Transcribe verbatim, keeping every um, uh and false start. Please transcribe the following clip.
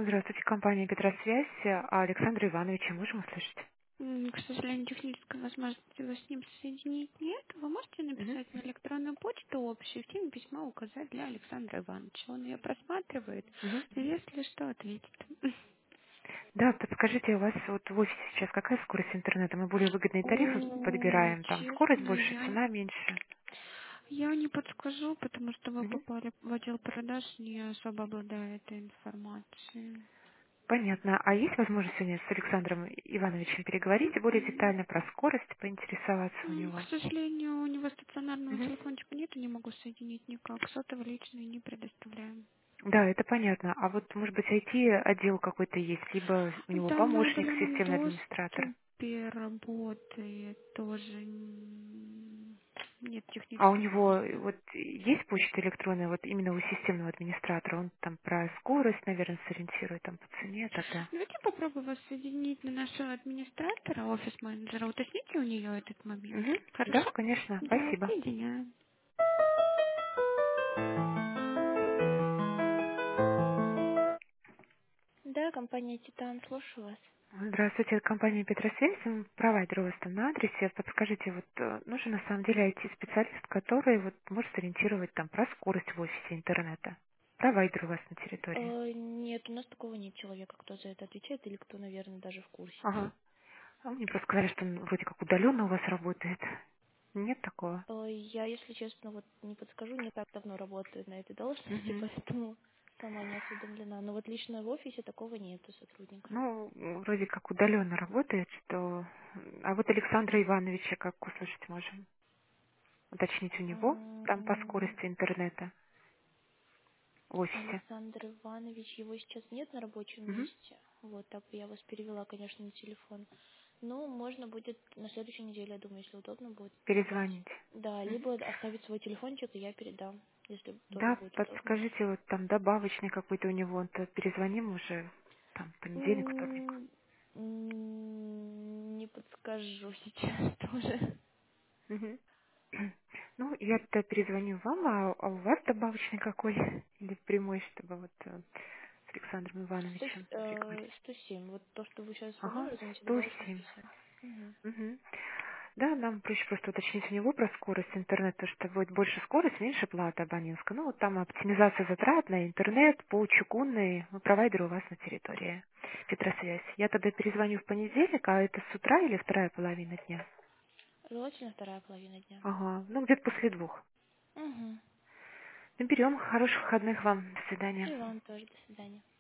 Здравствуйте, компания «Петросвязь». А Александра Ивановича можем услышать? М, К сожалению, технической возможности вас с ним соединить нет. Вы можете Мгм. написать на электронную почту общую, в теме письма указать для Александра Ивановича. Он ее просматривает, Мгм. и если что, ответит. Да, подскажите, у вас вот в офисе сейчас какая скорость интернета? Мы более выгодные тарифы Ой, подбираем, там скорость честно, больше, я, цена меньше. я не подскажу, потому что вы Мгм. попали в отдел продаж, не особо обладая этой информацией. Понятно. А есть возможность сегодня с Александром Ивановичем переговорить и более М, детально про скорость поинтересоваться у м, К него? сожалению, у него стационарного Мгм. телефончика нет, не могу соединить никак. Сотовый личный не предоставляем. Да, это понятно. А вот, может быть, ай ти-отдел какой-то есть, либо у него Там на помощник, удаленном системный администратор. доступе работает тоже н- нет А у технической него возможности. э, вот есть почта электронная, вот именно у системного администратора, он там про скорость, наверное, сориентирует, там по цене тогда. Давайте попробую вас соединить на нашего администратора, офис-менеджера. Уточните у нее этот момент. Мгм. Да, Хорошо? конечно, Да, спасибо. соединяем. Да, компания Титан, слушаю вас. Здравствуйте, это компания «Петросвязь», м, провайдер у вас там на адресе. Подскажите, вот э, нужен на самом деле ай ти-специалист, который вот может сориентировать там про скорость в офисе интернета. Провайдер у вас на территории. Э, нет, у нас такого нет человека, кто за это отвечает или кто, наверное, даже в курсе. Ага. А мне просто сказали, что он вроде как удаленно у вас работает. Нет такого? Э, Я, если честно, вот не подскажу, не так давно работаю на этой должности, Мгм. поэтому сама не осведомлена. Но вот лично в офисе такого нету сотрудника. Ну, м, вроде как удаленно работает, что... А вот Александра Ивановича как услышать можем? Уточнить у него там по М, скорости интернета в офисе. Александр Иванович, его сейчас нет на рабочем Мгм. месте. Вот так бы я вас перевела, конечно, на телефон. Ну, можно будет на следующей неделе, я думаю, если удобно будет набрать. Перезвонить. Да, Мгм. либо оставить свой телефончик, и я передам, если тоже Да, будет удобно. подскажите, вот там добавочный какой-то у него, то перезвоним уже там понедельник, вторник. М, м, Не подскажу сейчас тоже. Мгм. Ну, я тогда перезвоню вам, а, а у вас добавочный какой? Или прямой, чтобы вот э, с Александром Сто, с- Ивановичем э, переговорить? сто семь. Вот то, что вы сейчас по Ага, номеру звоните, сто добавочно семь. сто семь. Мгм. Мгм. Да, нам проще просто уточнить у него про скорость интернета, потому что будет больше скорость, меньше плата абонентская. Ну, вот там оптимизация затрат на интернет по чугунной ну, провайдеру у вас на территории. Петросвязь. Я тогда перезвоню в понедельник, а это с утра или вторая половина дня? Желательно вторая половина дня. Ага, ну где-то после двух. Угу. Наберем. Хороших выходных вам. До свидания. И вам тоже. До свидания.